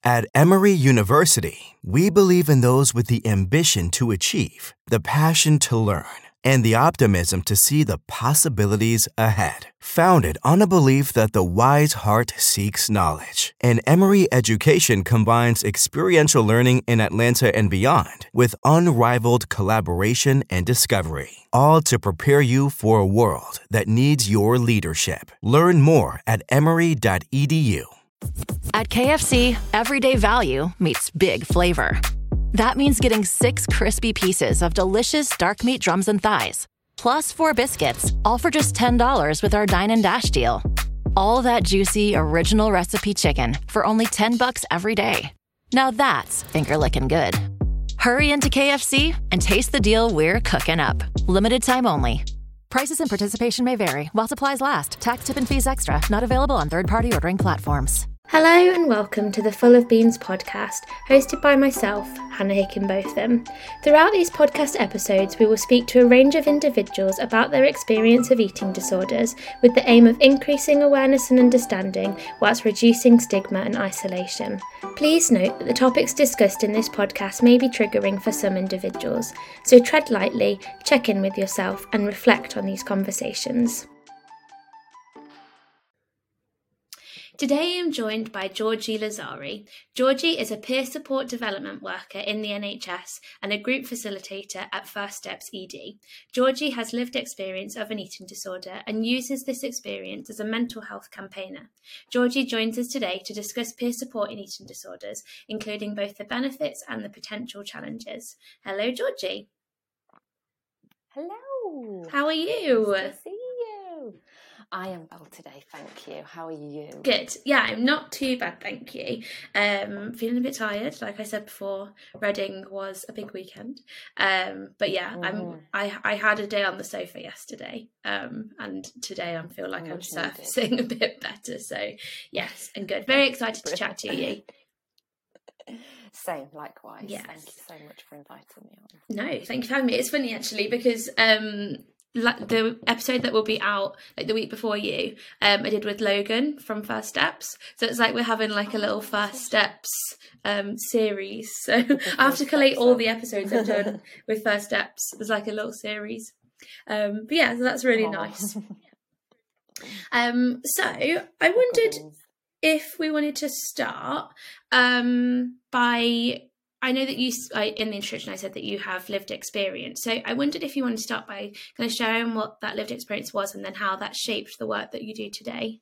At Emory University, we believe in those with the ambition to achieve, the passion to learn, and the optimism to see the possibilities ahead. Founded on a belief that the wise heart seeks knowledge, and Emory education combines experiential learning in Atlanta and beyond with unrivaled collaboration and discovery, all to prepare you for a world that needs your leadership. Learn more at emory.edu. At KFC, everyday value meets big flavor. That means getting 6 crispy pieces of delicious dark meat drums and thighs, plus 4 biscuits, all for just $10 with our Dine and Dash deal. All that juicy, original recipe chicken for only $10 every day. Now that's finger-licking good. Hurry into KFC and taste the deal we're cooking up. Limited time only. Prices and participation may vary while supplies last. Tax, tip, and fees extra. Not available on third-party ordering platforms. Hello and welcome to the Full of Beans podcast, hosted by myself, Hannah Hickenbotham. Throughout these podcast episodes, we will speak to a range of individuals about their experience of eating disorders, with the aim of increasing awareness and understanding whilst reducing stigma and isolation. Please note that the topics discussed in this podcast may be triggering for some individuals, so tread lightly, check in with yourself, and reflect on these conversations. Today I am joined by Georgie Lazari. Georgie is a peer support development worker in the NHS and a group facilitator at First Steps ED. Georgie has lived experience of an eating disorder and uses this experience as a mental health campaigner. Georgie joins us today to discuss peer support in eating disorders, including both the benefits and the potential challenges. Hello, Georgie. Hello. How are you? Nice to see you. I am well today, thank you. How are you? Good. Yeah, I'm not too bad, thank you. Feeling a bit tired. Like I said before, Reading was a big weekend. But yeah, I had a day on the sofa yesterday. And today I feel like I'm surfacing a bit better. So yes, and good. Very excited to chat to you. Same, likewise. Yes. Thank you so much for inviting me on. No, thank you for having me. It's funny actually because the episode that will be out like the week before you, I did with Logan from First Steps. So it's like we're having like a little First Steps series. So I have to collate all the episodes I've done with First Steps. There's like a little series. But yeah, so that's really nice. So I wondered if we wanted to start by, I know that you, in the introduction, I said that you have lived experience. So I wondered if you wanted to start by kind of sharing what that lived experience was and then how that shaped the work that you do today.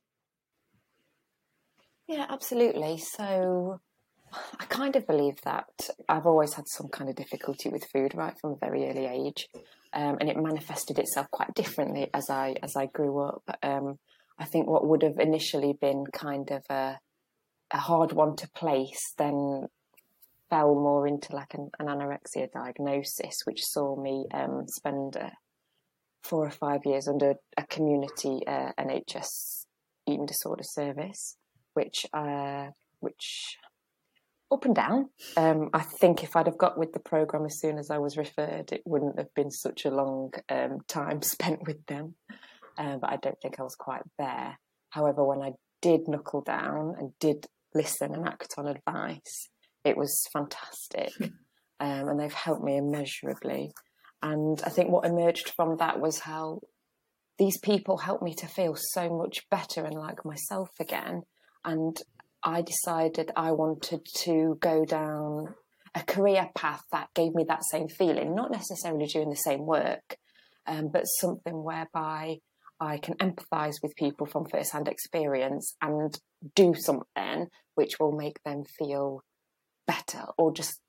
Yeah, absolutely. So I kind of believe that I've always had some kind of difficulty with food right from a very early age. And it manifested itself quite differently as I grew up. I think what would have initially been kind of a hard one to place then fell more into like an anorexia diagnosis, which saw me spend 4 or 5 years under a community NHS eating disorder service, which up and down. I think if I'd have got with the programme as soon as I was referred, it wouldn't have been such a long time spent with them. But I don't think I was quite there. However, when I did knuckle down and did listen and act on advice, it was fantastic. And they've helped me immeasurably. And I think what emerged from that was how these people helped me to feel so much better and like myself again. And I decided I wanted to go down a career path that gave me that same feeling, not necessarily doing the same work, but something whereby I can empathise with people from first-hand experience and do something which will make them feel better, or just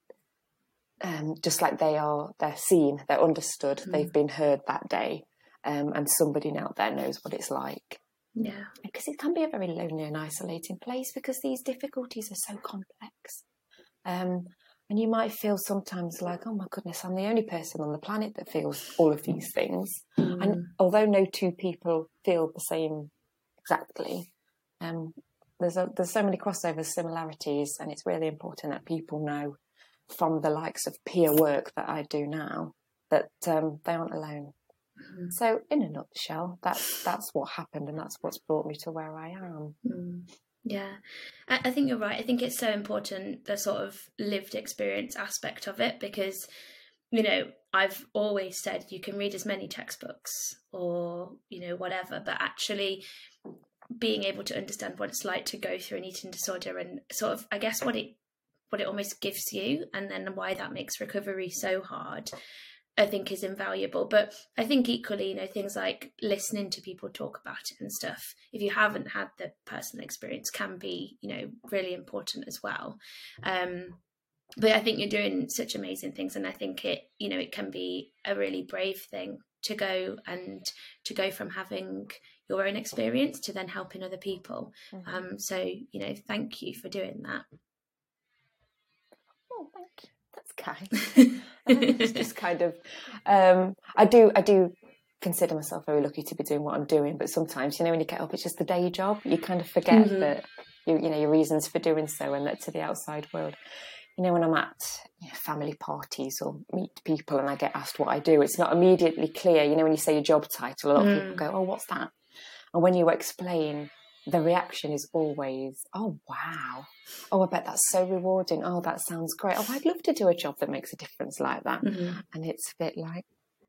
like they're seen, they're understood, they've been heard that day, and somebody out there knows what it's like. Yeah, because it can be a very lonely and isolating place because these difficulties are so complex. And you might feel sometimes like, oh my goodness, I'm the only person on the planet that feels all of these things. And although no two people feel the same exactly, there's so many crossovers, similarities, and it's really important that people know from the likes of peer work that I do now that they aren't alone. So in a nutshell, that's what happened, and that's what's brought me to where I am. Yeah, I think you're right. I think it's so important, the sort of lived experience aspect of it, because, you know, I've always said you can read as many textbooks or, you know, whatever, but actually being able to understand what it's like to go through an eating disorder and sort of, I guess, what it almost gives you, and then why that makes recovery so hard, I think is invaluable. But I think equally, you know, things like listening to people talk about it and stuff, if you haven't had the personal experience, can be, you know, really important as well. But I think you're doing such amazing things, and I think it, you know, it can be a really brave thing to go from having your own experience to then helping other people. So, you know, thank you for doing that. Oh, thank you. That's kind. It's just kind of, I do consider myself very lucky to be doing what I'm doing, but sometimes, you know, when you get up, it's just the day job. You kind of forget that you know, your reasons for doing so, and that to the outside world. You know, when I'm at family parties or meet people and I get asked what I do, it's not immediately clear. You know, when you say your job title, a lot of people go, "Oh, what's that?" And when you explain, the reaction is always, "Oh, wow. Oh, I bet that's so rewarding. Oh, that sounds great. Oh, I'd love to do a job that makes a difference like that." And it's a bit like,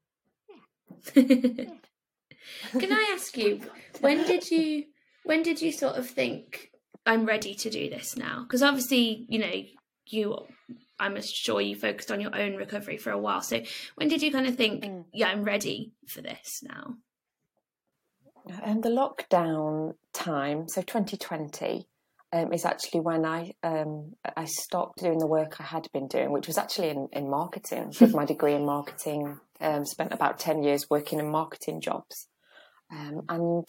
Can I ask you, when did you sort of think, I'm ready to do this now? Because obviously, you know, I'm sure you focused on your own recovery for a while. So when did you kind of think, yeah, I'm ready for this now? And the lockdown time, so 2020, is actually when I stopped doing the work I had been doing, which was actually in marketing. Did my degree in marketing, spent about 10 years working in marketing jobs. And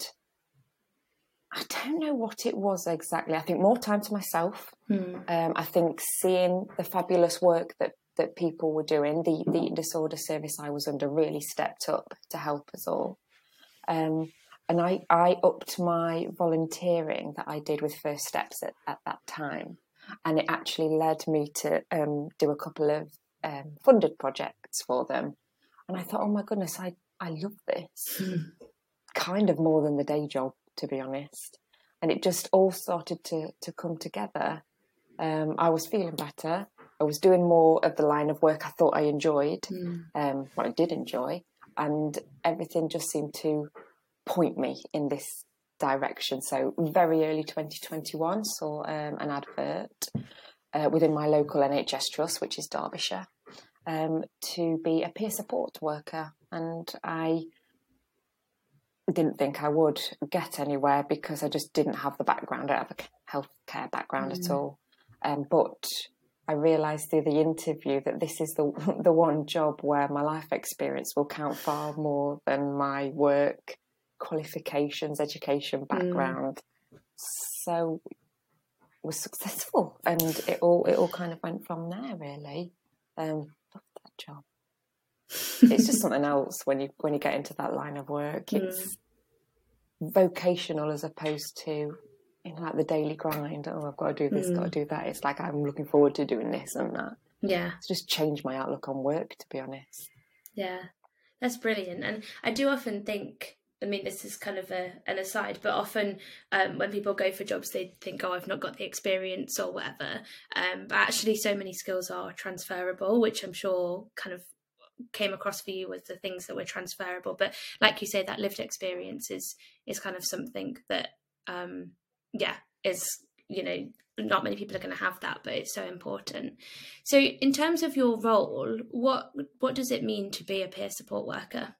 I don't know what it was exactly. I think more time to myself. I think seeing the fabulous work that people were doing, the eating disorder service I was under really stepped up to help us all. And I upped my volunteering that I did with First Steps at that time. And it actually led me to do a couple of funded projects for them. And I thought, oh my goodness, I love this. Kind of more than the day job, to be honest. And it just all started to come together. I was feeling better. I was doing more of the line of work I thought I enjoyed, what I did enjoy. And everything just seemed to point me in this direction. So very early 2021, saw an advert within my local NHS trust, which is Derbyshire, to be a peer support worker. And I didn't think I would get anywhere because I just didn't have the background. I don't have a healthcare background at all. But I realised through the interview that this is the one job where my life experience will count far more than my work qualifications, education background. So it was successful, and it all kind of went from there, really. Loved that job. It's just something else when you get into that line of work. It's vocational as opposed to, you know, like the daily grind. Oh, I've got to do this, got to do that. It's like I'm looking forward to doing this and that. Yeah, it's just changed my outlook on work, to be honest. Yeah, that's brilliant. And I do often think, I mean, this is kind of an aside, but often when people go for jobs, they think, oh, I've not got the experience or whatever. But actually so many skills are transferable, which I'm sure kind of came across for you with the things that were transferable. But like you say, that lived experience is kind of something that, is, you know, not many people are going to have that, but it's so important. So in terms of your role, what does it mean to be a peer support worker?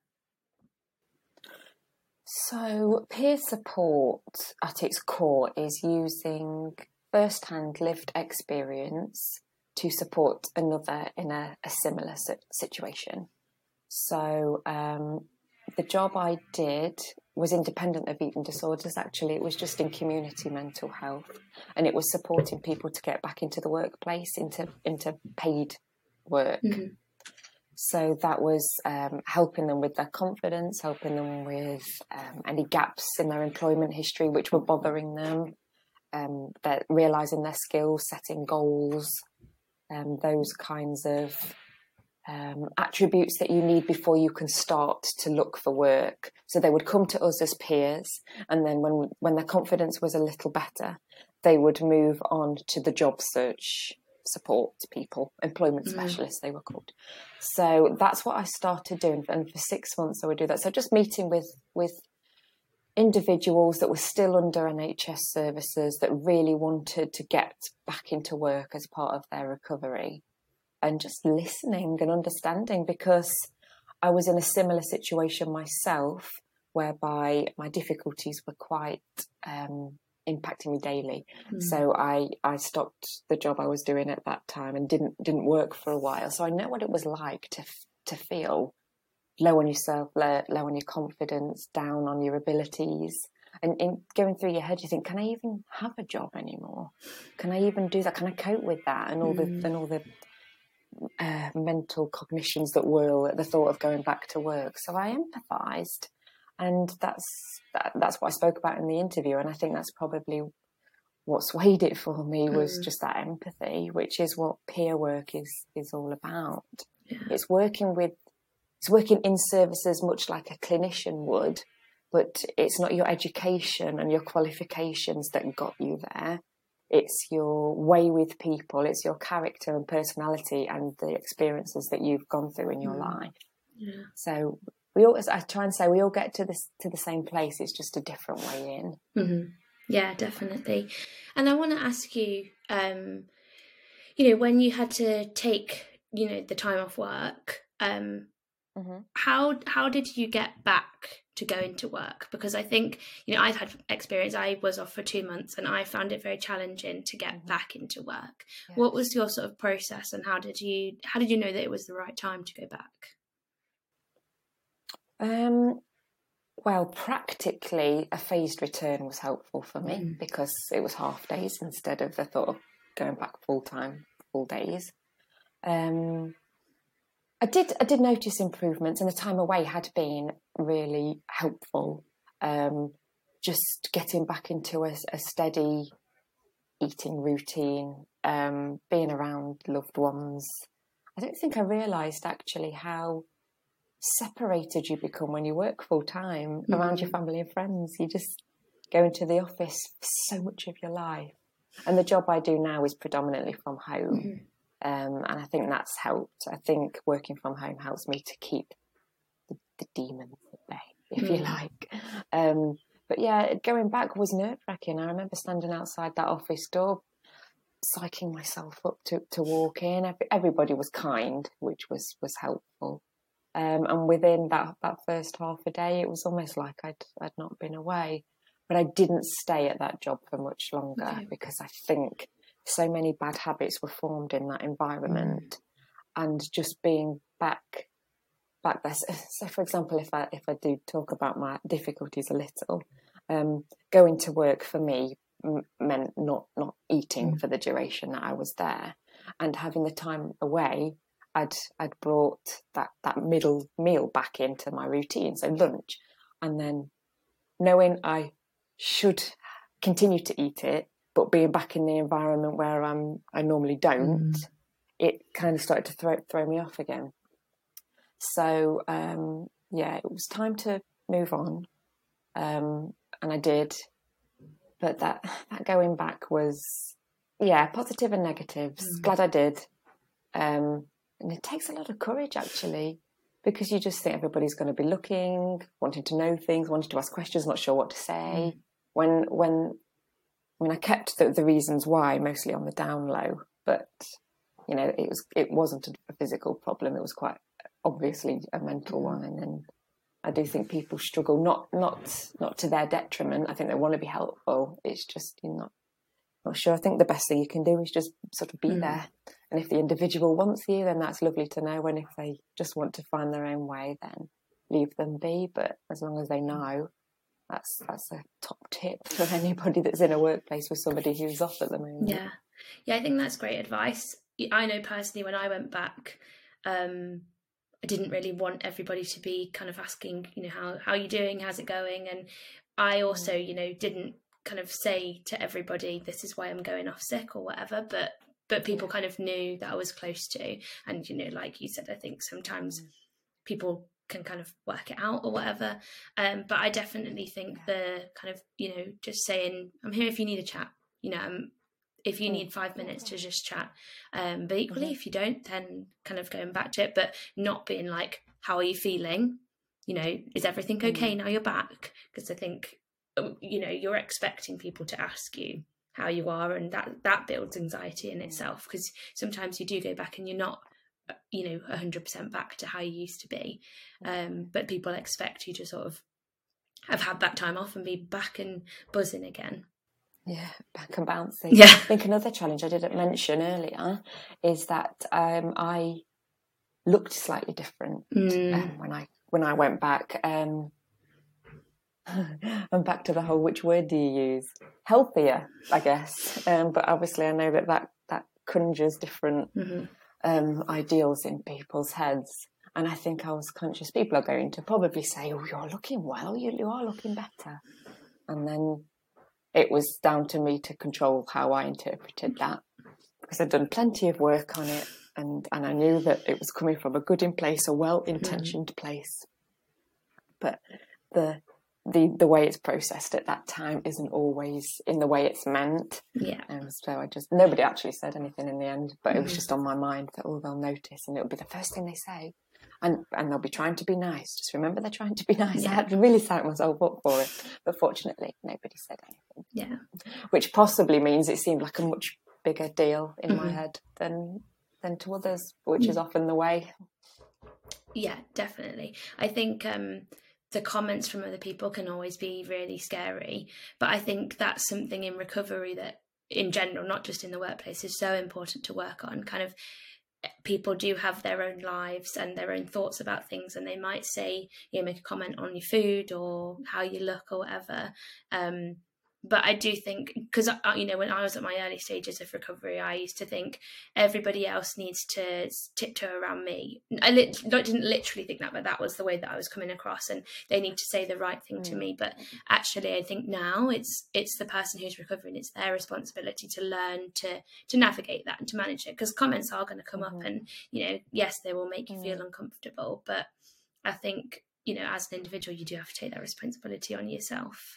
So peer support at its core is using first-hand lived experience to support another in a similar situation. So the job I did was independent of eating disorders, actually. It was just in community mental health, and it was supporting people to get back into the workplace, into paid work. So that was helping them with their confidence, helping them with any gaps in their employment history which were bothering them, realising their skills, setting goals, those kinds of attributes that you need before you can start to look for work. So they would come to us as peers, and then when their confidence was a little better, they would move on to the job search support people, employment specialists they were called. So that's what I started doing, and for 6 months I would do that. So just meeting with individuals that were still under NHS services that really wanted to get back into work as part of their recovery, and just listening and understanding, because I was in a similar situation myself, whereby my difficulties were quite impacting me daily. So I stopped the job I was doing at that time and didn't work for a while. So I know what it was like to feel low on yourself, low on your confidence, down on your abilities. And in going through your head, you think, can I even have a job anymore? Can I even do that? Can I cope with that? And all the mental cognitions that whirl at the thought of going back to work. So I empathised, and that's what I spoke about in the interview. And I think that's probably what swayed it for me, was just that empathy, which is what peer work is all about. Yeah. It's working in services much like a clinician would, but it's not your education and your qualifications that got you there. It's your way with people, it's your character and personality and the experiences that you've gone through in your life. Yeah. So I try and say, we all get to the same place. It's just a different way in. Mm-hmm. Yeah, definitely. And I want to ask you, when you had to take, the time off work, how did you get back to go into work? Because I think, I've had experience. I was off for 2 months and I found it very challenging to get back into work. Yes. What was your sort of process, and how did you know that it was the right time to go back? Well, practically a phased return was helpful for me, because it was half days instead of the thought of going back full days. I did notice improvements, and the time away had been really helpful. Just getting back into a steady eating routine, being around loved ones. I don't think I realised actually how separated you become when you work full time around your family and friends. You just go into the office for so much of your life. And the job I do now is predominantly from home. And I think that's helped. I think working from home helps me to keep the demons at bay, if you like. But yeah, going back was nerve-wracking. I remember standing outside that office door, psyching myself up to walk in. Everybody was kind, which was helpful. And within that first half a day, it was almost like I'd not been away. But I didn't stay at that job for much longer, because I think so many bad habits were formed in that environment. And just being back there. So, for example, if I do talk about my difficulties a little, going to work for me meant not eating for the duration that I was there, and having the time away. I'd brought that middle meal back into my routine, so lunch, and then knowing I should continue to eat it, but being back in the environment where I normally don't, it kind of started to throw me off again. So it was time to move on, and I did. But that going back was positive and negatives. Glad I did. And it takes a lot of courage, actually, because you just think everybody's going to be looking, wanting to know things, wanting to ask questions, not sure what to say. When I kept the reasons why mostly on the down low, but it wasn't a physical problem. It was quite obviously a mental one, and I do think people struggle, not to their detriment. I think they want to be helpful. It's just you're not sure. I think the best thing you can do is just sort of be there. And if the individual wants you, then that's lovely to know. And if they just want to find their own way, then leave them be. But as long as they know, that's a top tip for anybody that's in a workplace with somebody who's off at the moment. Yeah, I think that's great advice. I know personally when I went back, I didn't really want everybody to be kind of asking, how are you doing? How's it going? And I also, didn't kind of say to everybody, this is why I'm going off sick or whatever, but people kind of knew that I was close to. And, like you said, I think sometimes people can kind of work it out or whatever. But I definitely think the kind of, just saying, I'm here if you need a chat, if you need 5 minutes to just chat. But equally, if you don't, then kind of going back to it, but not being like, how are you feeling? Is everything okay now you're back? Because I think, you're expecting people to ask you how you are, and that builds anxiety in itself, because sometimes you do go back and you're not 100% back to how you used to be, but people expect you to sort of have had that time off and be back and buzzing again. Back and bouncing. I think another challenge I didn't mention earlier is that I looked slightly different when I went back. I'm back to the whole, which word do you use? Healthier, I guess. But obviously I know that conjures different ideals in people's heads. And I think I was conscious people are going to probably say, oh, you're looking well, you are looking better. And then it was down to me to control how I interpreted that, because I'd done plenty of work on it, and I knew that it was coming from a good in place, a well-intentioned place. But the way it's processed at that time isn't always in the way it's meant. So nobody actually said anything in the end, but it was just on my mind that, they'll notice, and it'll be the first thing they say. And they'll be trying to be nice. Just remember, they're trying to be nice. I had to really psych myself up for it. But fortunately, nobody said anything. Which possibly means it seemed like a much bigger deal in my head than to others, which is often the way. Yeah, definitely. I think the comments from other people can always be really scary. But I think that's something in recovery that, in general, not just in the workplace, is so important to work on. Kind of, people do have their own lives and their own thoughts about things, and they might say, make a comment on your food or how you look or whatever. But I do think, because, when I was at my early stages of recovery, I used to think everybody else needs to tiptoe around me. I didn't literally think that, but that was the way that I was coming across, and they need to say the right thing to me. But actually, I think now it's the person who's recovering, it's their responsibility to learn to navigate that and to manage it, because comments are going to come up, and, yes, they will make you feel uncomfortable. But I think, as an individual, you do have to take that responsibility on yourself.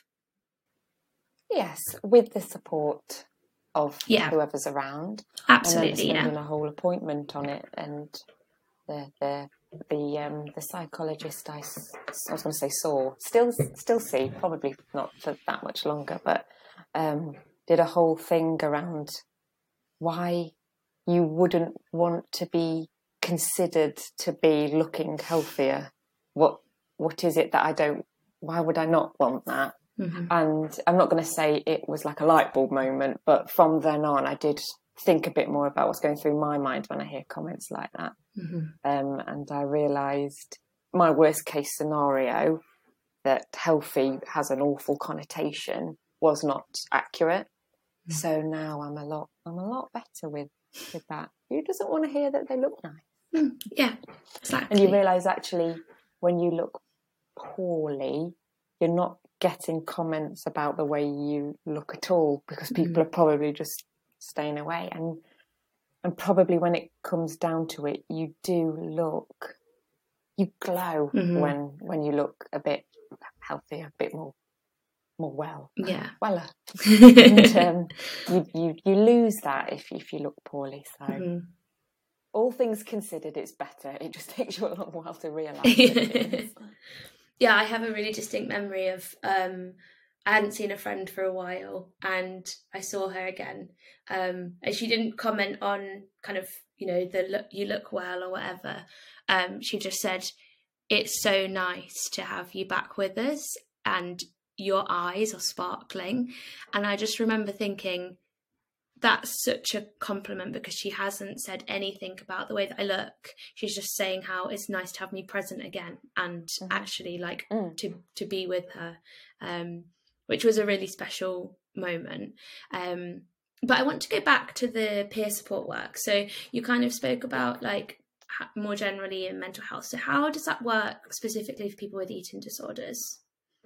Yes, with the support of whoever's around. Absolutely, and then spending a whole appointment on it, and the psychologist I was going to say still see, probably not for that much longer, but did a whole thing around why you wouldn't want to be considered to be looking healthier. What is it that why would I not want that? And I'm not going to say it was like a light bulb moment, but from then on, I did think a bit more about what's going through my mind when I hear comments like that. And I realised my worst case scenario, that healthy has an awful connotation, was not accurate. So now I'm a lot better with that. Who doesn't want to hear that they look nice? Yeah, exactly. And you realise, actually, when you look poorly, you're not getting comments about the way you look at all, because people are probably just staying away. And probably when it comes down to it, you glow when you look a bit healthier, a bit more weller. And you lose that if you look poorly. So all things considered, it's better. It just takes you a long while to realise it. Yeah, I have a really distinct memory of I hadn't seen a friend for a while, and I saw her again. And she didn't comment on kind of, you look well or whatever. She just said, it's so nice to have you back with us, and your eyes are sparkling. And I just remember thinking, that's such a compliment, because she hasn't said anything about the way that I look. She's just saying how it's nice to have me present again, and actually to be with her, which was a really special moment. But I want to go back to the peer support work. So you kind of spoke about more generally in mental health. So how does that work specifically for people with eating disorders?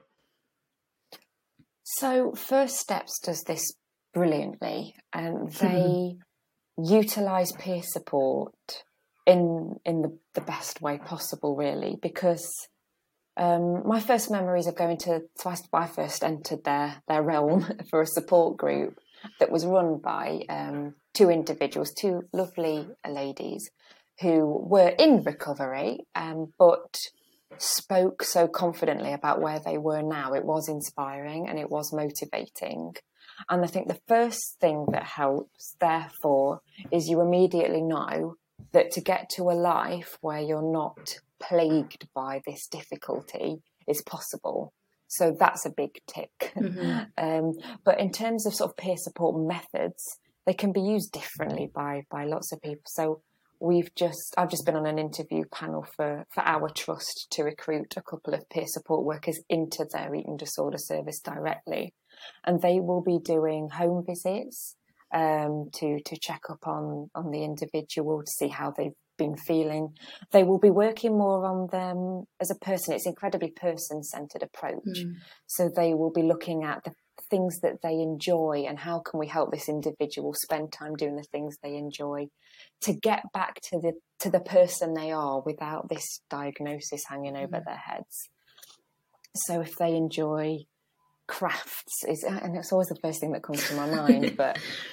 So First Steps does this brilliantly, and they utilise peer support in the best way possible, really, because my first memories of going to, so I first entered their realm for a support group, that was run by two individuals, two lovely ladies who were in recovery, but spoke so confidently about where they were now. It was inspiring and it was motivating. And I think the first thing that helps, therefore, is you immediately know that to get to a life where you're not plagued by this difficulty is possible. So that's a big tick. But in terms of sort of peer support methods, they can be used differently by lots of people. So I've just been on an interview panel for our trust to recruit a couple of peer support workers into their eating disorder service directly. And they will be doing home visits to check up on the individual, to see how they've been feeling. They will be working more on them as a person. It's an incredibly person-centred approach. So they will be looking at the things that they enjoy and how can we help this individual spend time doing the things they enjoy to get back to the person they are without this diagnosis hanging over their heads. So if they enjoy crafts, and it's always the first thing that comes to my mind, but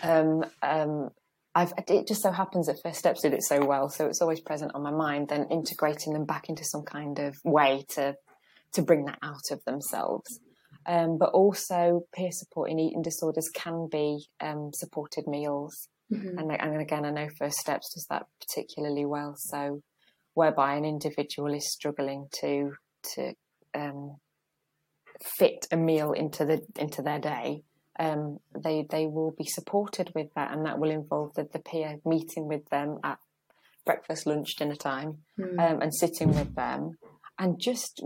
it just so happens that First Steps did it so well, so it's always present on my mind, then integrating them back into some kind of way to bring that out of themselves. But also peer support in eating disorders can be supported meals. And again, I know First Steps does that particularly well. So whereby an individual is struggling to fit a meal into their day, they will be supported with that, and that will involve the peer meeting with them at breakfast, lunch, dinner time, and sitting with them and just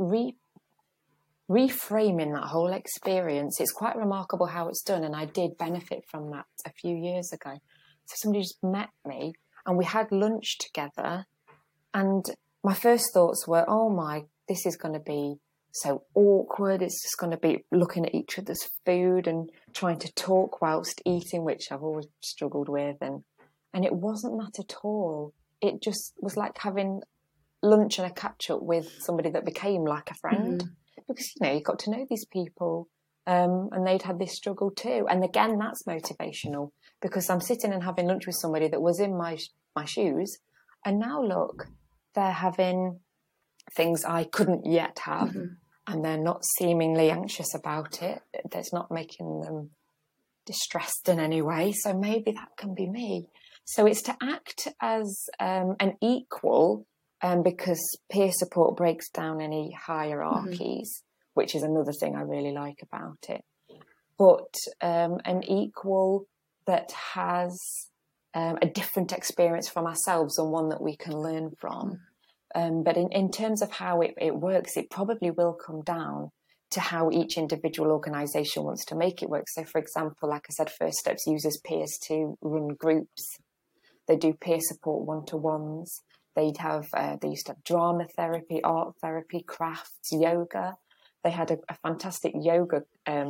reframing that whole experience. It's quite remarkable how it's done, and I did benefit from that a few years ago. So somebody just met me and we had lunch together, and my first thoughts were, this is going to be so awkward. It's just going to be looking at each other's food and trying to talk whilst eating, which I've always struggled with. And it wasn't that at all. It just was like having lunch and a catch up with somebody that became like a friend. Because, you got to know these people, and they'd had this struggle too. And again, that's motivational, because I'm sitting and having lunch with somebody that was in my shoes, and now look, they're having things I couldn't yet have, and they're not seemingly anxious about it. That's not making them distressed in any way. So maybe that can be me. So it's to act as an equal, because peer support breaks down any hierarchies, which is another thing I really like about it. But an equal that has a different experience from ourselves, and one that we can learn from. But in terms of how it works, it probably will come down to how each individual organisation wants to make it work. So, for example, like I said, First Steps uses peers to run groups. They do peer support one-to-ones. They used to have drama therapy, art therapy, crafts, yoga. They had a fantastic yoga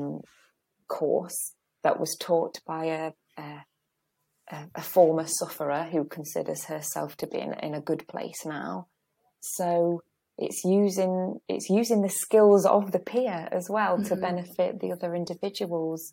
course that was taught by a former sufferer who considers herself to be in a good place now. So it's using the skills of the peer as well to benefit the other individuals.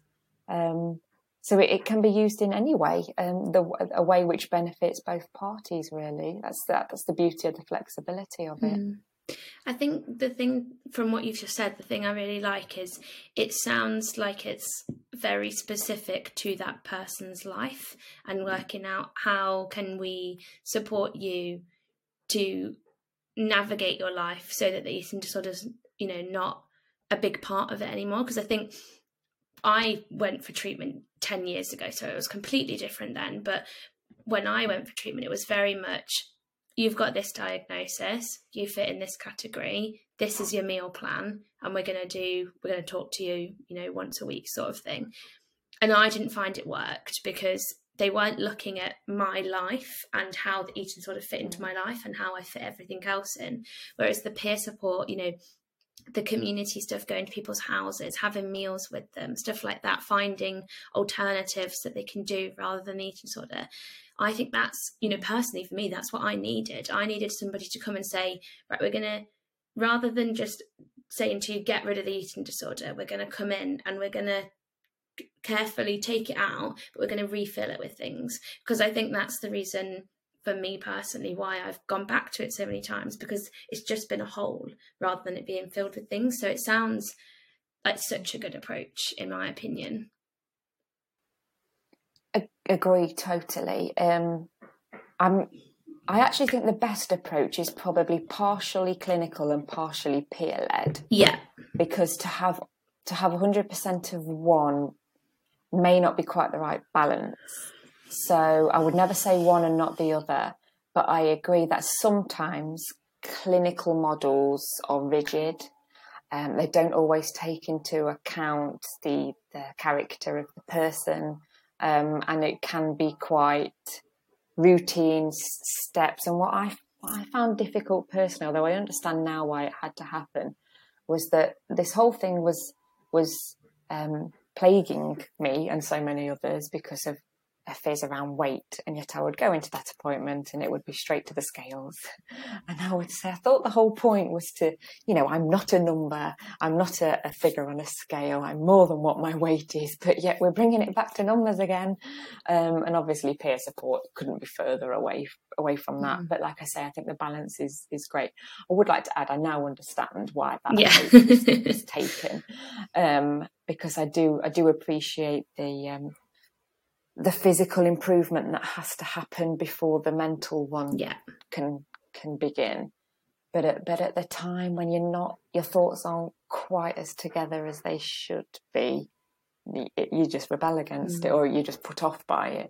So it can be used in any way, a way which benefits both parties, really. That's the beauty of the flexibility of it. I think the thing, from what you've just said, the thing I really like is it sounds like it's very specific to that person's life, and working out how can we support you to navigate your life so that the eating disorder is, not a big part of it anymore. Because I think I went for treatment 10 years ago, so it was completely different then. But when I went for treatment, it was very much, you've got this diagnosis, you fit in this category, this is your meal plan, and we're going to talk to you, once a week sort of thing. And I didn't find it worked, because they weren't looking at my life and how the eating sort of fit into my life and how I fit everything else in. Whereas the peer support, the community stuff, going to people's houses, having meals with them, stuff like that, finding alternatives that they can do rather than eating disorder. I think that's, personally for me, that's what I needed. I needed somebody to come and say, right, we're going to, rather than just saying to you, get rid of the eating disorder, we're going to come in and we're going to carefully take it out, but we're going to refill it with things. Because I think that's the reason for me personally why I've gone back to it so many times, because it's just been a hole rather than it being filled with things. So it sounds like such a good approach, in my opinion. Agree totally. I actually think the best approach is probably partially clinical and partially peer-led. Yeah. Because to have 100% of one may not be quite the right balance. So I would never say one and not the other, but I agree that sometimes clinical models are rigid. They don't always take into account the character of the person, and it can be quite routine steps. And what I found difficult personally, although I understand now why it had to happen, was that this whole thing was plaguing me and so many others because of fears around weight. And yet I would go into that appointment and it would be straight to the scales. And I would say, I thought the whole point was to, I'm not a number, I'm not a figure on a scale, I'm more than what my weight is, but yet we're bringing it back to numbers again. And obviously peer support couldn't be further away from that. But like I say, I think the balance is great. I would like to add, I now understand why that approach was taken, because I do appreciate the physical improvement that has to happen before the mental one can begin. But at the time when your thoughts aren't quite as together as they should be, you just rebel against it, or you just put off by it.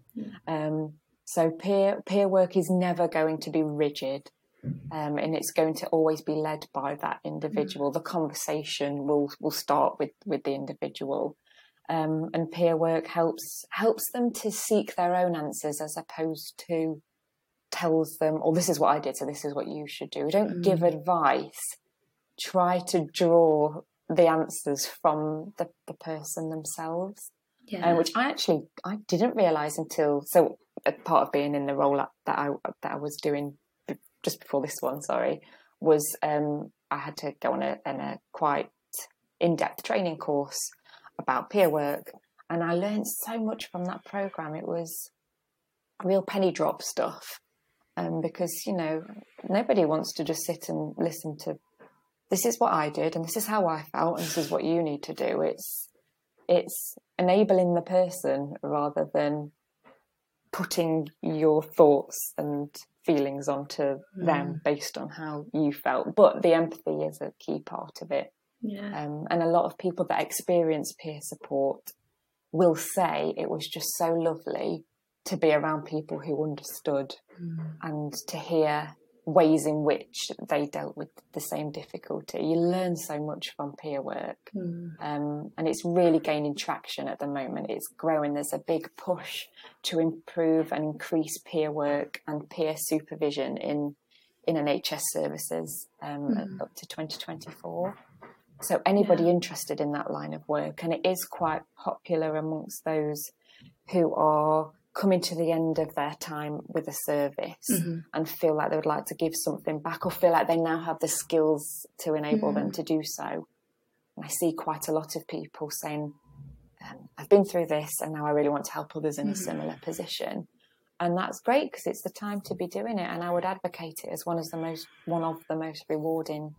So peer work is never going to be rigid, and it's going to always be led by that individual. The conversation will start with the individual. And peer work helps them to seek their own answers, as opposed to tells them, oh, this is what I did, so this is what you should do. We don't give advice. Try to draw the answers from the person themselves, which I didn't realise until, so part of being in the role that I was doing just before this one, was I had to go on a quite in-depth training course about peer work, and I learned so much from that program. It was real penny drop stuff, because nobody wants to just sit and listen to, this is what I did and this is how I felt and this is what you need to do. It's enabling the person rather than putting your thoughts and feelings onto them based on how you felt. But the empathy is a key part of it. And a lot of people that experience peer support will say it was just so lovely to be around people who understood and to hear ways in which they dealt with the same difficulty. You learn so much from peer work, and it's really gaining traction at the moment. It's growing. There's a big push to improve and increase peer work and peer supervision in NHS services up to 2024. So anybody interested in that line of work, and it is quite popular amongst those who are coming to the end of their time with a service and feel like they would like to give something back, or feel like they now have the skills to enable them to do so. And I see quite a lot of people saying, I've been through this and now I really want to help others in a similar position. And that's great, because it's the time to be doing it. And I would advocate it as one of the most rewarding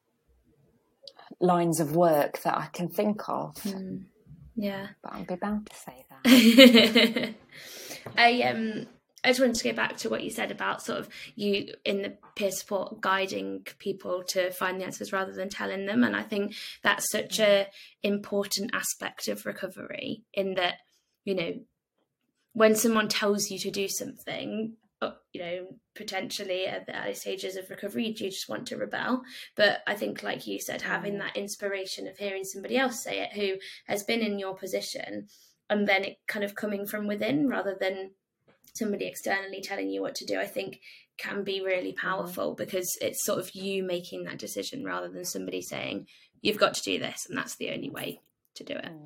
lines of work that I can think of. But I'll be bound to say that. I just wanted to go back to what you said about sort of you in the peer support guiding people to find the answers rather than telling them. And I think that's such a important aspect of recovery, in that, when someone tells you to do something, potentially at the early stages of recovery, you just want to rebel. But I think, like you said, having that inspiration of hearing somebody else say it who has been in your position, and then it kind of coming from within rather than somebody externally telling you what to do, I think can be really powerful, because it's sort of you making that decision rather than somebody saying, you've got to do this and that's the only way to do it.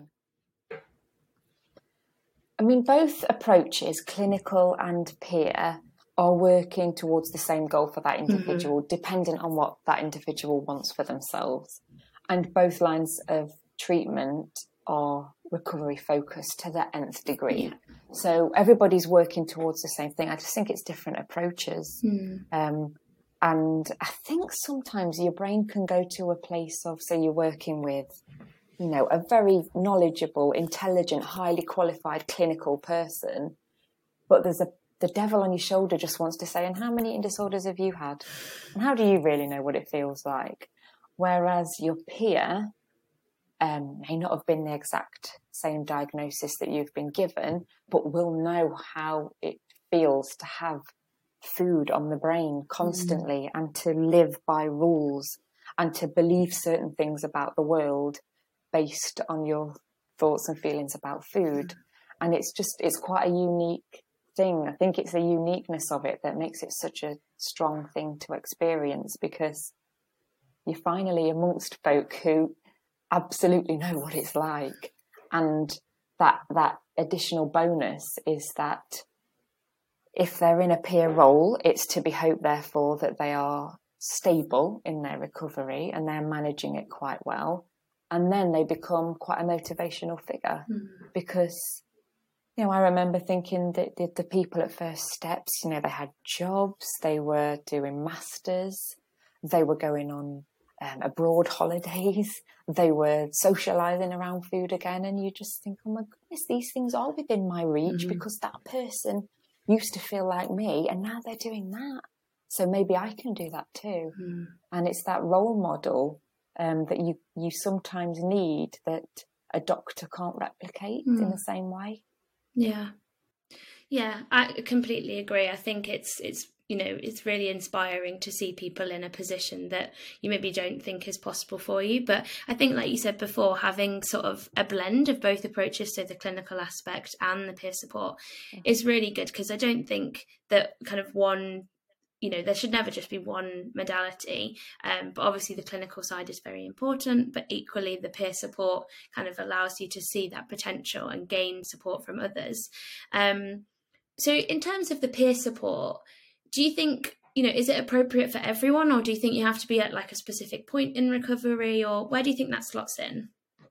I mean, both approaches, clinical and peer, are working towards the same goal for that individual, dependent on what that individual wants for themselves. And both lines of treatment are recovery focus to the nth degree. So everybody's working towards the same thing. I just think it's different approaches. And I think sometimes your brain can go to a place of, say, you're working with, you know, a very knowledgeable, intelligent, highly qualified clinical person, but there's the devil on your shoulder just wants to say, and how many eating disorders have you had? And how do you really know what it feels like? Whereas your peer may not have been the exact same diagnosis that you've been given, but will know how it feels to have food on the brain constantly and to live by rules and to believe certain things about the world based on your thoughts and feelings about food. And it's quite a unique thing. I think it's the uniqueness of it that makes it such a strong thing to experience, because you're finally amongst folk who absolutely know what it's like. And that additional bonus is that if they're in a peer role, it's to be hoped, therefore, that they are stable in their recovery and they're managing it quite well. And then they become quite a motivational figure because, you know, I remember thinking that the people at First Steps, you know, they had jobs, they were doing masters, they were going on abroad holidays, they were socialising around food again. And you just think, oh my goodness, these things are within my reach because that person used to feel like me and now they're doing that. So maybe I can do that too. And it's that role model that you sometimes need that a doctor can't replicate in the same way. Yeah, I completely agree. I think it's you know, it's really inspiring to see people in a position that you maybe don't think is possible for you. But I think, like you said before, having sort of a blend of both approaches, so the clinical aspect and the peer support, is really good, because I don't think that kind of one, you know, there should never just be one modality. But obviously the clinical side is very important, but equally the peer support kind of allows you to see that potential and gain support from others. So in terms of the peer support, do you think, you know, is it appropriate for everyone, or do you think you have to be at like a specific point in recovery, or where do you think that slots in?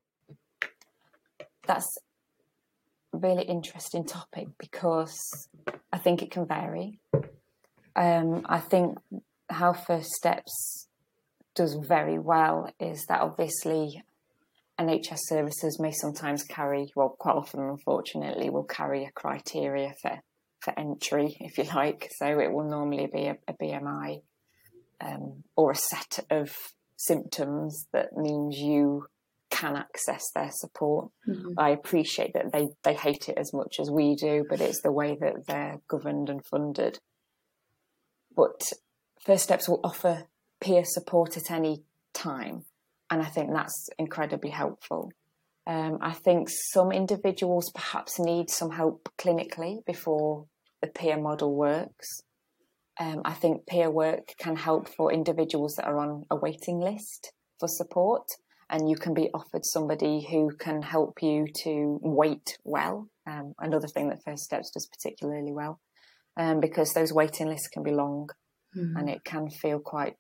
That's a really interesting topic because I think it can vary. I think how First Steps does very well is that obviously NHS services may sometimes carry, well, quite often, unfortunately, will carry a criteria for entry, if you like. So it will normally be a BMI or a set of symptoms that means you can access their support. I appreciate that they hate it as much as we do, but it's the way that they're governed and funded. But First Steps will offer peer support at any time, and I think that's incredibly helpful. I think some individuals perhaps need some help clinically before the peer model works. I think peer work can help for individuals that are on a waiting list for support, and you can be offered somebody who can help you to wait well. Another thing that First Steps does particularly well, because those waiting lists can be long and it can feel quite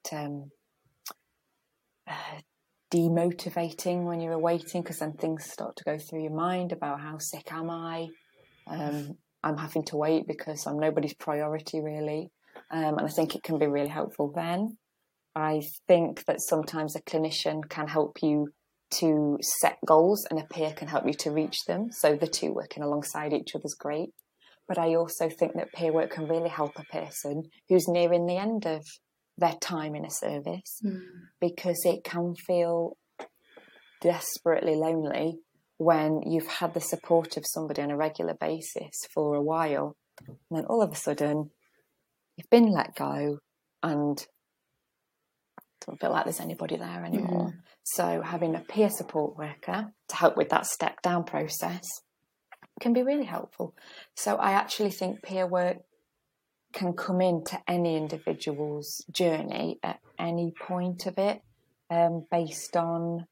demotivating when you're waiting, because then things start to go through your mind about how sick am I? I'm having to wait because I'm nobody's priority, really. And I think it can be really helpful then. I think that sometimes a clinician can help you to set goals and a peer can help you to reach them. So the two working alongside each other is great. But I also think that peer work can really help a person who's nearing the end of their time in a service, because it can feel desperately lonely when you've had the support of somebody on a regular basis for a while, and then all of a sudden you've been let go and don't feel like there's anybody there anymore. So having a peer support worker to help with that step down process can be really helpful. So I actually think peer work can come into any individual's journey at any point of it, based on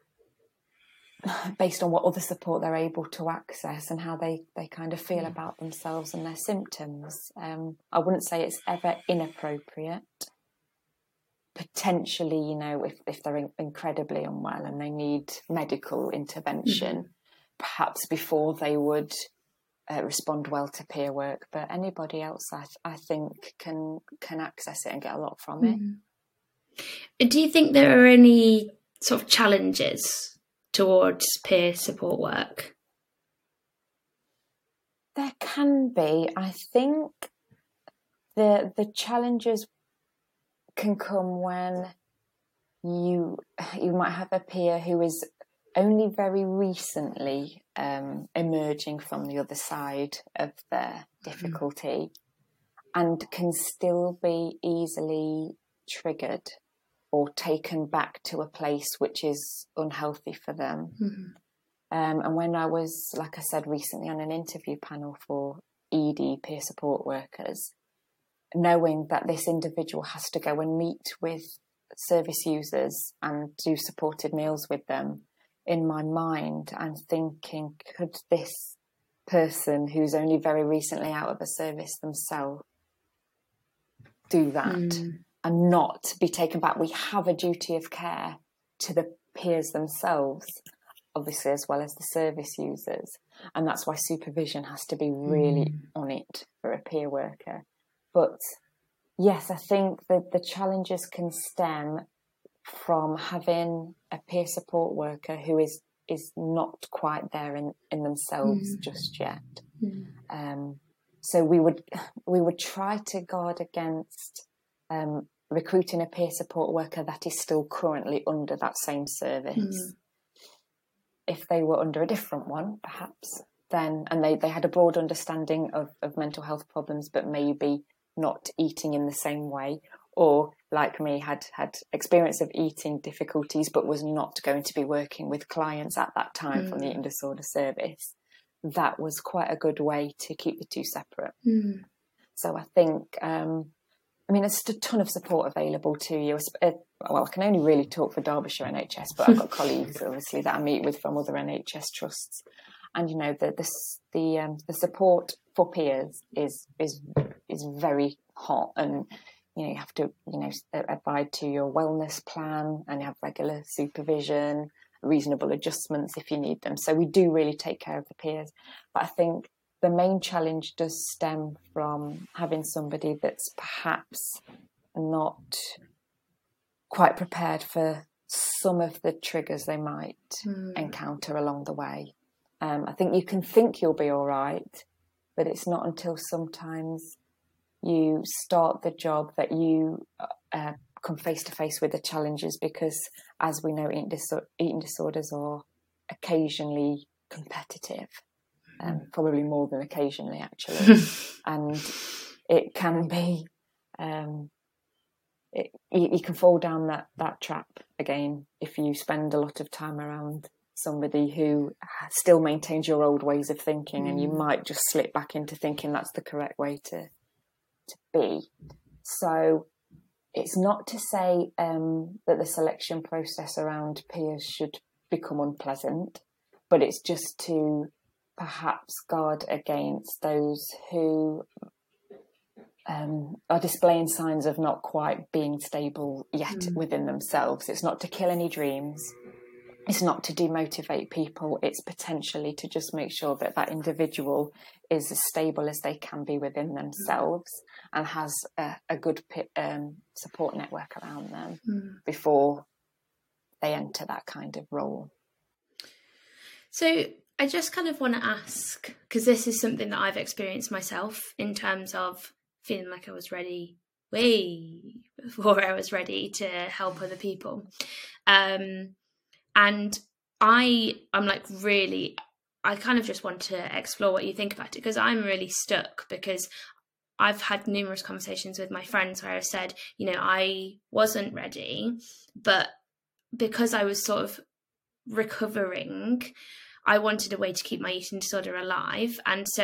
what other support they're able to access and how they kind of feel about themselves and their symptoms. I wouldn't say it's ever inappropriate. Potentially, you know, if they're incredibly unwell and they need medical intervention, perhaps before they would respond well to peer work. But anybody else, I think, can access it and get a lot from it. Do you think there are any sort of challenges towards peer support work? There can be. I think the challenges can come when you might have a peer who is only very recently emerging from the other side of their difficulty and can still be easily triggered or taken back to a place which is unhealthy for them. And when I was, like I said, recently on an interview panel for ED peer support workers, knowing that this individual has to go and meet with service users and do supported meals with them, in my mind, I'm thinking, could this person who's only very recently out of a service themselves do that and not be taken back? We have a duty of care to the peers themselves, obviously, as well as the service users. And that's why supervision has to be really on it for a peer worker. But yes, I think that the challenges can stem from having a peer support worker who is not quite there in themselves just yet. So we would try to guard against recruiting a peer support worker that is still currently under that same service. If they were under a different one, perhaps, then, and they had a broad understanding of mental health problems, but maybe not eating in the same way, or like me, had experience of eating difficulties, but was not going to be working with clients at that time from the eating disorder service, that was quite a good way to keep the two separate. So I think, there's a ton of support available to you. Well, I can only really talk for Derbyshire NHS, but I've got colleagues, obviously, that I meet with from other NHS trusts. And, the support for peers is very hot, and, you have to, abide to your wellness plan and have regular supervision, reasonable adjustments if you need them. So we do really take care of the peers. But I think the main challenge does stem from having somebody that's perhaps not quite prepared for some of the triggers they might encounter along the way. I think you can think you'll be all right, but it's not until sometimes you start the job that you come face to face with the challenges, because, as we know, eating disorders are occasionally competitive, probably more than occasionally, actually. And it can be, you can fall down that trap again if you spend a lot of time around somebody who still maintains your old ways of thinking, and you might just slip back into thinking that's the correct way to be. So it's not to say that the selection process around peers should become unpleasant, but it's just to perhaps guard against those who are displaying signs of not quite being stable yet within themselves. It's not to kill any dreams. It's not to demotivate people. It's potentially to just make sure that that individual is as stable as they can be within themselves and has a good support network around them before they enter that kind of role. So I just kind of want to ask, because this is something that I've experienced myself in terms of feeling like I was ready way before I was ready to help other people. And I'm like, really, I kind of just want to explore what you think about it, because I'm really stuck, because I've had numerous conversations with my friends where I've said, I wasn't ready, but because I was sort of recovering, I wanted a way to keep my eating disorder alive. And so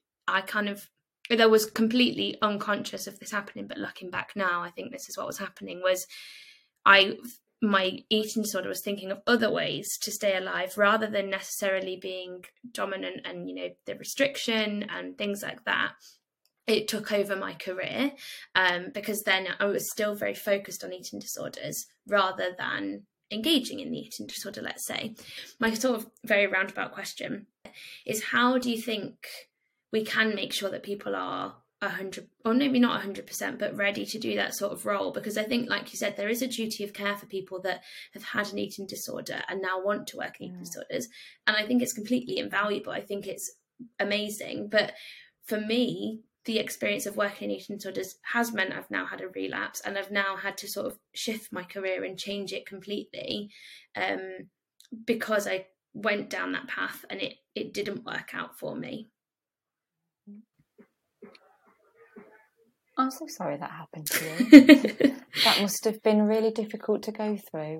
I was completely unconscious of this happening, but looking back now, I think this is what was happening, was my eating disorder was thinking of other ways to stay alive rather than necessarily being dominant and, the restriction and things like that. It took over my career because then I was still very focused on eating disorders rather than engaging in the eating disorder, let's say. My sort of very roundabout question is, how do you think we can make sure that people are 100, or maybe not 100%, but ready to do that sort of role? Because I think, like you said, there is a duty of care for people that have had an eating disorder and now want to work in eating disorders. And I think it's completely invaluable. I think it's amazing. But for me, the experience of working in eating disorders has meant I've now had a relapse, and I've now had to sort of shift my career and change it completely, because I went down that path and it didn't work out for me. I'm so sorry that happened to you. That must have been really difficult to go through.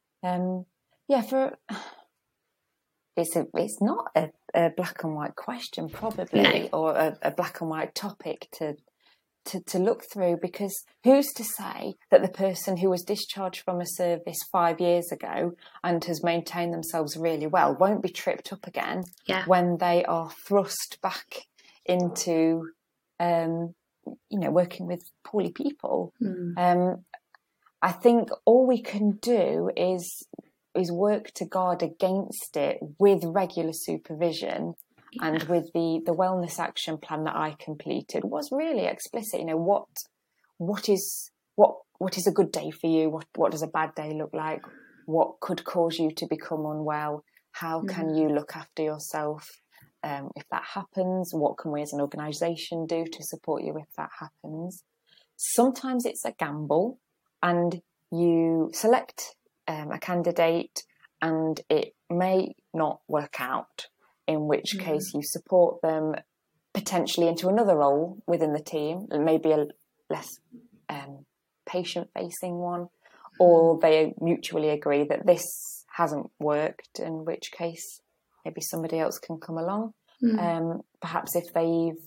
It's not a black and white question, probably, no. Or a black and white topic to look through, because who's to say that the person who was discharged from a service 5 years ago and has maintained themselves really well won't be tripped up again when they are thrust back into working with poorly people. I think all we can do is work to guard against it with regular supervision. And with the wellness action plan that I completed was really explicit. What is a good day for you? What does a bad day look like? What could cause you to become unwell? How can you look after yourself if that happens? What can we as an organisation do to support you if that happens? Sometimes it's a gamble, and you select a candidate and it may not work out, in which case you support them potentially into another role within the team, and maybe a less patient-facing one, or they mutually agree that this hasn't worked, in which case maybe somebody else can come along. Perhaps if they've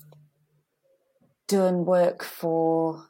done work for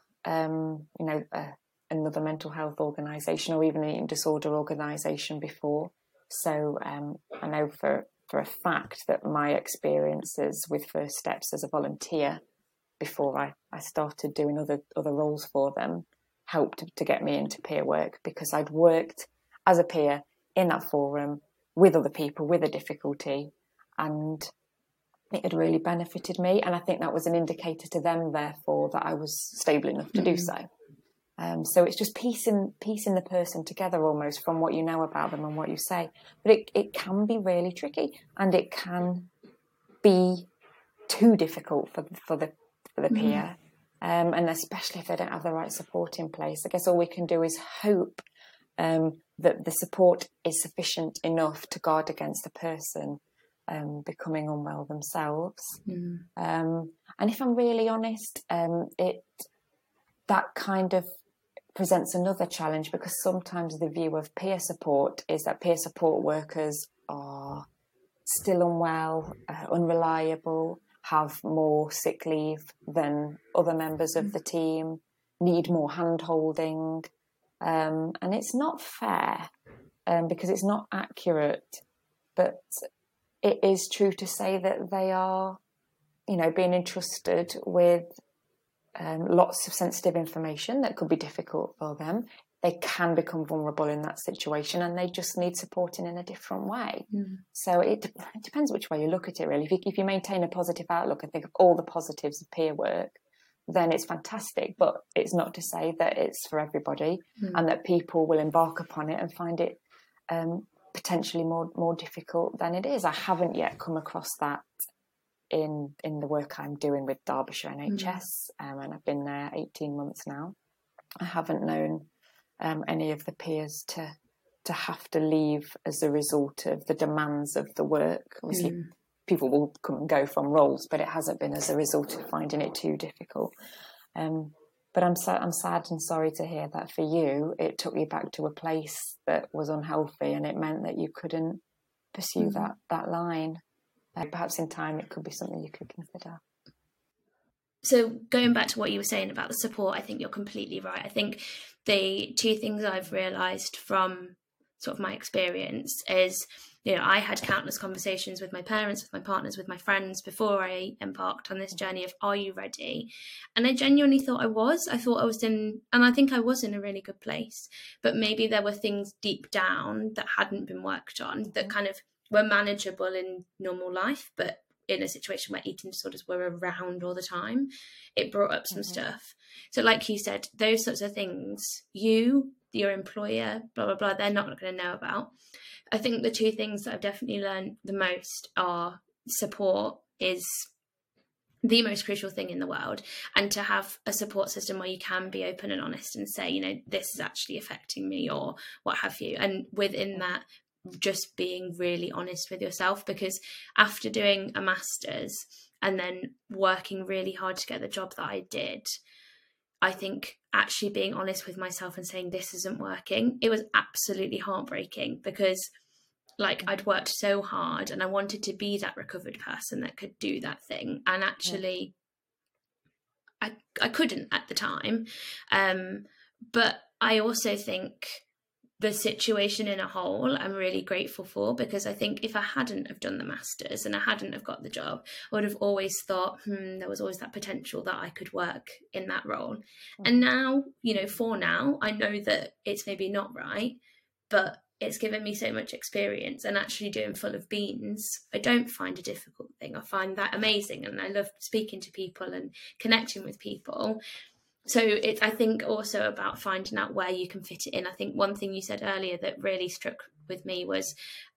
another mental health organisation or even an eating disorder organisation before. So I know for a fact that my experiences with First Steps as a volunteer before I started doing other roles for them helped to get me into peer work, because I'd worked as a peer in that forum with other people with a difficulty, and it had really benefited me. And I think that was an indicator to them, therefore, that I was stable enough to do so. So it's just piecing the person together almost from what you know about them and what you say. But it can be really tricky, and it can be too difficult for the peer, and especially if they don't have the right support in place. I guess all we can do is hope that the support is sufficient enough to guard against the person becoming unwell themselves. And if I'm really honest, that kind of presents another challenge, because sometimes the view of peer support is that peer support workers are still unwell, unreliable, have more sick leave than other members of the team, need more hand-holding. And it's not fair, because it's not accurate, but it is true to say that they are, being entrusted with lots of sensitive information that could be difficult for them. They can become vulnerable in that situation, and they just need supporting in a different way. So it depends which way you look at it, really. If you maintain a positive outlook and think of all the positives of peer work, then it's fantastic. But it's not to say that it's for everybody, and that people will embark upon it and find it potentially more difficult than it is. I haven't yet come across that in the work I'm doing with Derbyshire NHS, and I've been there 18 months now. I haven't known any of the peers to have to leave as a result of the demands of the work. Obviously, people will come and go from roles, but it hasn't been as a result of finding it too difficult. But I'm sad and sorry to hear that for you. It took you back to a place that was unhealthy, and it meant that you couldn't pursue that line. Perhaps in time it could be something you could consider. So going back to what you were saying about the support, I think you're completely right. I think the two things I've realised from sort of my experience is you know, I had countless conversations with my parents, with my partners, with my friends before I embarked on this journey of, are you ready? And I genuinely thought I was. I thought I was in, and I think I was in a really good place. But maybe there were things deep down that hadn't been worked on that kind of were manageable in normal life, but in a situation where eating disorders were around all the time, it brought up some stuff. So like you said, those sorts of things, you, your employer, blah, blah, blah, they're not going to know about. I think the two things that I've definitely learned the most are support is the most crucial thing in the world, and to have a support system where you can be open and honest and say, you know, this is actually affecting me or what have you. And within that, just being really honest with yourself, because after doing a master's and then working really hard to get the job that I did, I think actually being honest with myself and saying this isn't working, it was absolutely heartbreaking, because like I'd worked so hard and I wanted to be that recovered person that could do that thing, and actually I couldn't at the time. But I also think the situation in a whole I'm really grateful for, because I think if I hadn't have done the masters and I hadn't have got the job, I would have always thought there was always that potential that I could work in that role. And now, you know, for now, I know that it's maybe not right, but it's given me so much experience, and actually doing Full of Beans, I don't find a difficult thing. I find that amazing, and I love speaking to people and connecting with people. So it's, I think, also about finding out where you can fit it in. I think one thing you said earlier that really struck with me was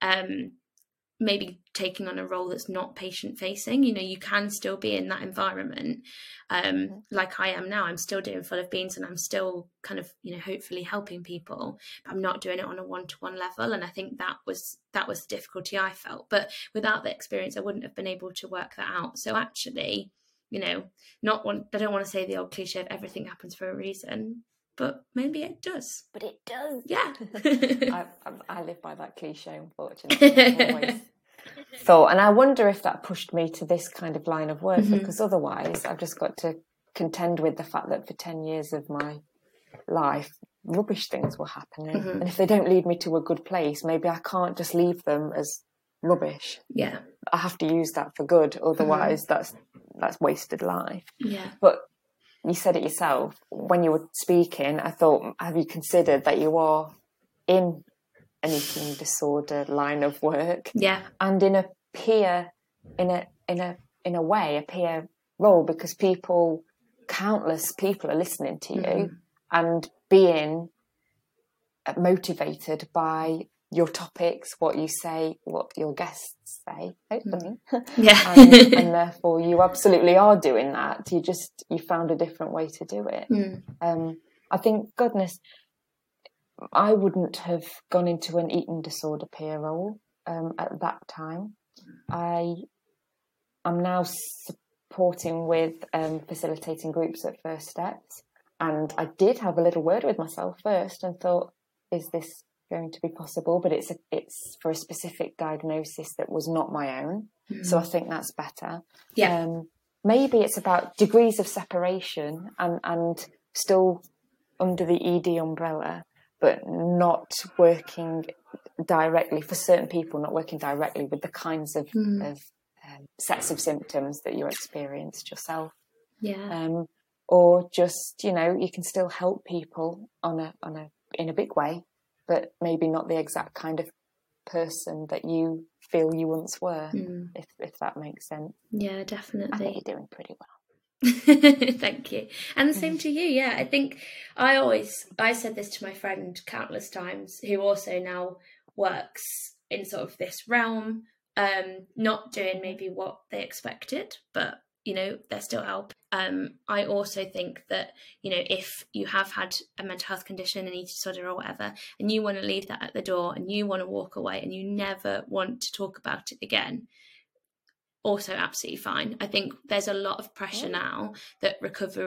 maybe taking on a role that's not patient facing. You know, you can still be in that environment like I am now. I'm still doing Full of Beans and I'm still kind of, you know, hopefully helping people, but I'm not doing it on a one-to-one level. And I think that was the difficulty I felt. But without the experience, I wouldn't have been able to work that out. So actually, you know, I don't want to say the old cliche of everything happens for a reason, but maybe it does. But it does. Yeah. I live by that cliche, unfortunately. I've always thought, and I wonder if that pushed me to this kind of line of work, because otherwise I've just got to contend with the fact that for 10 years of my life, rubbish things were happening. And if they don't lead me to a good place, maybe I can't just leave them as rubbish. Yeah. I have to use that for good. Otherwise, that's wasted life. Yeah. But you said it yourself when you were speaking. I thought, have you considered that you are in an eating disorder line of work? Yeah. And in a peer, in a way, a peer role, because countless people are listening to you and being motivated by your topics, what you say, what your guests say, hopefully. Yeah. and therefore you absolutely are doing that. You found a different way to do it. I think, goodness, I wouldn't have gone into an eating disorder peer role at that time. I'm now supporting with facilitating groups at First Steps, and I did have a little word with myself first and thought, is this going to be possible? But it's for a specific diagnosis that was not my own, so I think that's better. Maybe it's about degrees of separation and still under the ED umbrella, but not working directly, for certain people, not working directly with the kinds of sets of symptoms that you experienced yourself. Or just, you know, you can still help people in a big way, but maybe not the exact kind of person that you feel you once were, if that makes sense. Yeah, definitely. I think you're doing pretty well. Thank you. And the same to you. Yeah, I think I said this to my friend countless times, who also now works in sort of this realm, not doing maybe what they expected, but, you know, they're still helping. I also think that, you know, if you have had a mental health condition, an eating disorder or whatever, and you want to leave that at the door and you want to walk away and you never want to talk about it again, also absolutely fine. I think there's a lot of pressure now that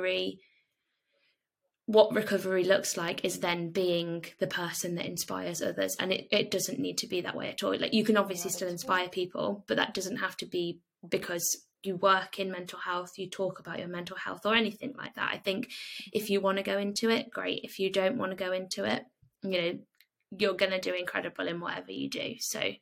what recovery looks like is then being the person that inspires others, and it doesn't need to be that way at all. Like, you can obviously still inspire people, but that doesn't have to be because you work in mental health, you talk about your mental health or anything like that. I think if you want to go into it, great. If you don't want to go into it, you know, you're going to do incredible in whatever you do. So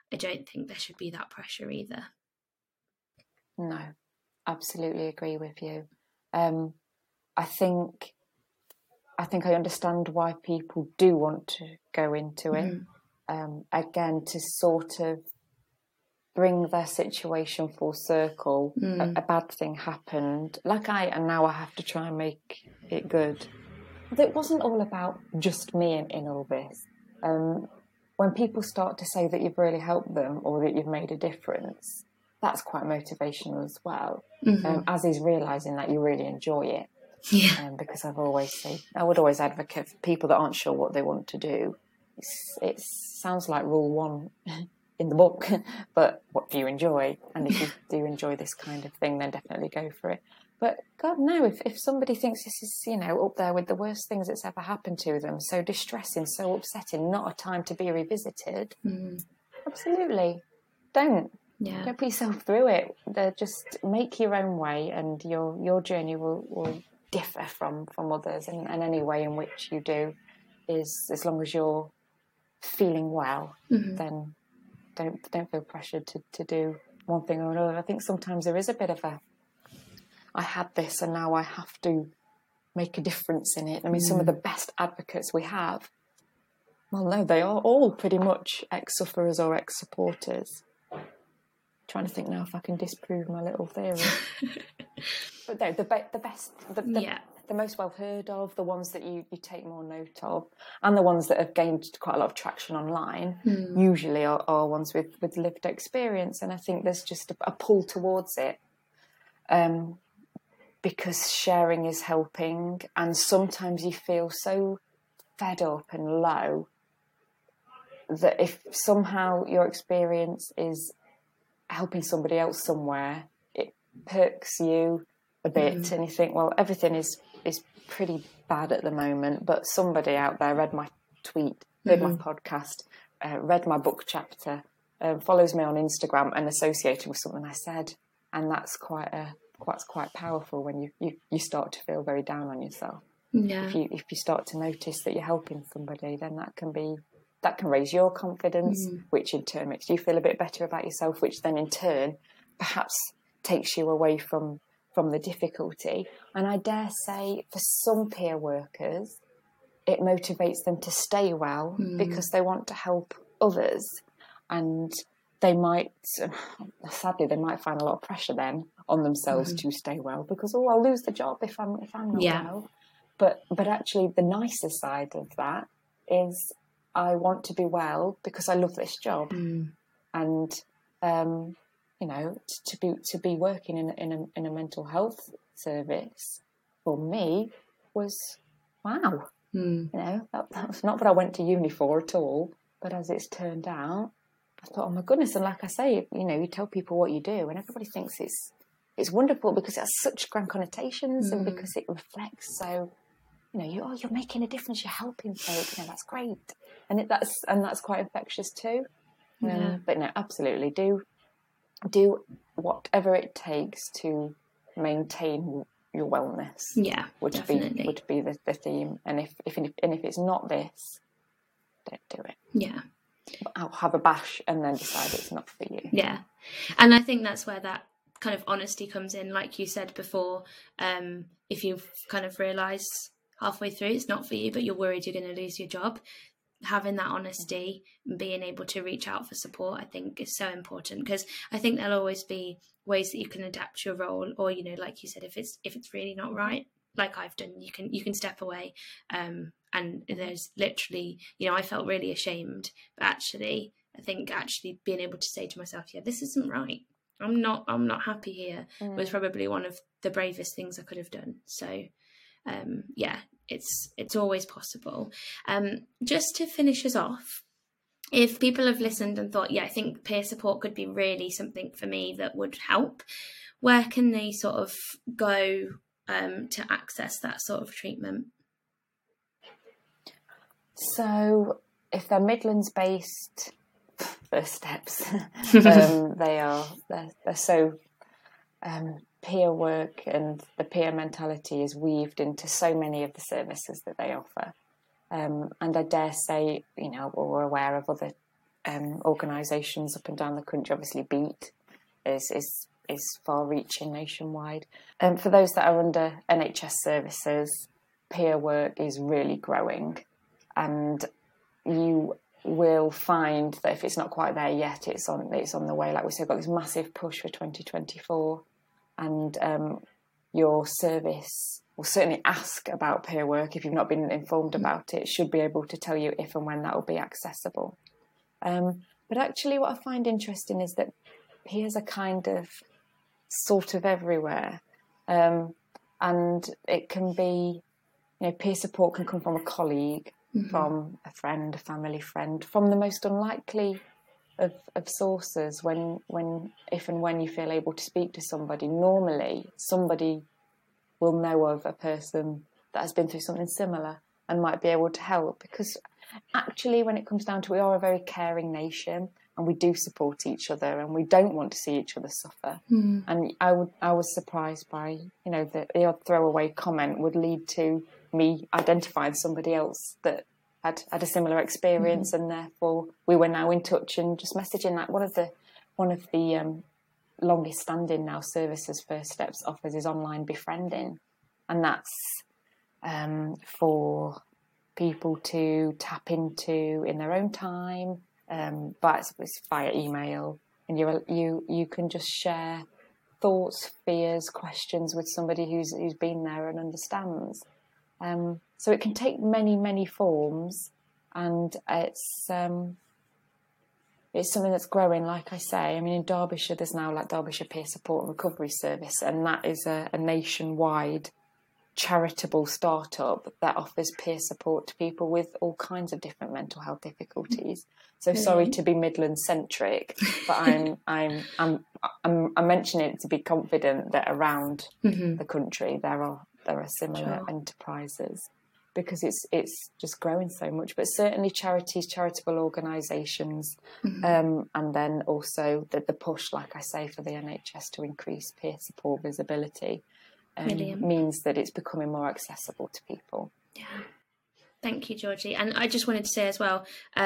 I don't think there should be that pressure either. No, absolutely agree with you. I think I understand why people do want to go into it. Again, to sort of bring their situation full circle. A bad thing happened, and now I have to try and make it good. But it wasn't all about just me in all this. When people start to say that you've really helped them or that you've made a difference, that's quite motivational as well. As is realising that you really enjoy it. Yeah. Because I would always advocate for people that aren't sure what they want to do. It sounds like rule 1 in the book, but what do you enjoy? And if you do enjoy this kind of thing, then definitely go for it. But God, no, if somebody thinks this is, up there with the worst things that's ever happened to them, so distressing, so upsetting, not a time to be revisited, absolutely, don't. Yeah. Don't put yourself through it. Just make your own way, and your journey will differ from others, and any way in which you do is, as long as you're feeling well, then don't feel pressured to do one thing or another. I think sometimes there is a bit of I had this and now I have to make a difference in it. I mean, some of the best advocates we have, well, no, they are all pretty much ex-sufferers or ex-supporters. Trying to think now if I can disprove my little theory. But no, the most well heard of, the ones that you take more note of, and the ones that have gained quite a lot of traction online, usually are ones with lived experience. And I think there's just a pull towards it, because sharing is helping. And sometimes you feel so fed up and low that if somehow your experience is helping somebody else somewhere, it perks you a bit, and you think, well, everything is pretty bad at the moment, but somebody out there read my tweet, heard my podcast, read my book chapter, follows me on Instagram and associated with something I said, and that's quite powerful when you start to feel very down on yourself. Yeah. If you start to notice that you're helping somebody, then that can raise your confidence, which in turn makes you feel a bit better about yourself, which then in turn perhaps takes you away from the difficulty. And I dare say for some peer workers, it motivates them to stay well because they want to help others. And they might, sadly, find a lot of pressure then on themselves to stay well because, I'll lose the job if I'm not well. But actually the nicer side of that is I want to be well because I love this job. And to be working in a mental health service for me was wow. That's not what I went to uni for at all. But as it's turned out, I thought, oh my goodness! And like I say, you tell people what you do, and everybody thinks it's wonderful because it has such grand connotations and because it reflects so. You're making a difference. You're helping folks. That's great, and that's quite infectious too. But no, absolutely do whatever it takes to maintain your wellness. Yeah, would definitely. be the theme. And if it's not this, don't do it. Yeah, I'll have a bash and then decide it's not for you. Yeah, and I think that's where that kind of honesty comes in, like you said before. If you've kind of realised halfway through it's not for you, but you're worried you're going to lose your job, having that honesty and being able to reach out for support, I think is so important, because I think there'll always be ways that you can adapt your role, or like you said, if it's really not right, like I've done, you can step away. And there's literally, I felt really ashamed, but actually I think being able to say to myself, yeah, this isn't right, I'm not happy here, was probably one of the bravest things I could have done. So it's always possible. Just to finish us off, if people have listened and thought, I think peer support could be really something for me that would help, where can they sort of go to access that sort of treatment? So if they're Midlands based, first steps, they're so peer work and the peer mentality is weaved into so many of the services that they offer. And I dare say, we're aware of other organisations up and down the country. Obviously, BEAT is far-reaching nationwide. For those that are under NHS services, peer work is really growing, and you will find that if it's not quite there yet, it's on the way. Like we said, we've got this massive push for 2024, and your service will certainly ask about peer work. If you've not been informed about it, should be able to tell you if and when that will be accessible. But actually what I find interesting is that peers are kind of sort of everywhere, and it can be, peer support can come from a colleague, from a friend, a family friend, from the most unlikely of sources. If and when you feel able to speak to somebody, normally somebody will know of a person that has been through something similar and might be able to help, because actually when it comes down to it, we are a very caring nation, and we do support each other, and we don't want to see each other suffer. And I was surprised by, the odd throwaway comment would lead to me identifying somebody else that had a similar experience, and therefore we were now in touch and just messaging. Like one of the longest standing now services First Steps offers is online befriending, and that's for people to tap into in their own time, but it's via email, and you can just share thoughts, fears, questions with somebody who's been there and understands. So it can take many, many forms, and it's something that's growing, like I say. I mean, in Derbyshire, there's now Derbyshire Peer Support and Recovery Service, and that is a nationwide charitable startup that offers peer support to people with all kinds of different mental health difficulties. So sorry to be Midland centric, but I'm mentioning it to be confident that around the country there are similar enterprises, because it's just growing so much. But certainly charities, charitable organisations, and then also the push, like I say, for the NHS to increase peer support visibility means that it's becoming more accessible to people. Yeah. Thank you, Georgie. And I just wanted to say as well,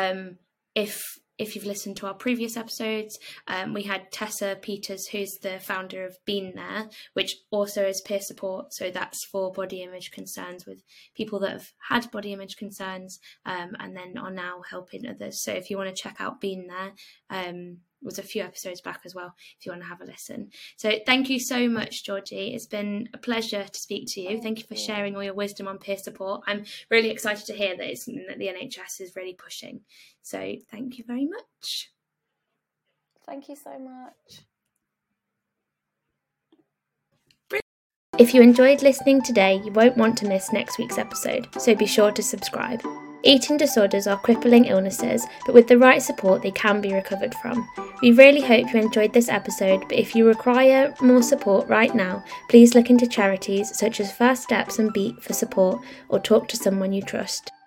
if you've listened to our previous episodes, we had Tessa Peters, who's the founder of Been There, which also is peer support. So that's for body image concerns with people that have had body image concerns, and then are now helping others. So if you want to check out Been There, was a few episodes back as well, if you want to have a listen. So thank you so much, Georgie. It's been a pleasure to speak to you. Thank you for sharing all your wisdom on peer support. I'm really excited to hear that it's something that the NHS is really pushing. So thank you very much. Thank you so much. If you enjoyed listening today, you won't want to miss next week's episode, so be sure to subscribe. Eating disorders are crippling illnesses, but with the right support they can be recovered from. We really hope you enjoyed this episode, but if you require more support right now, please look into charities such as First Steps and BEAT for support, or talk to someone you trust.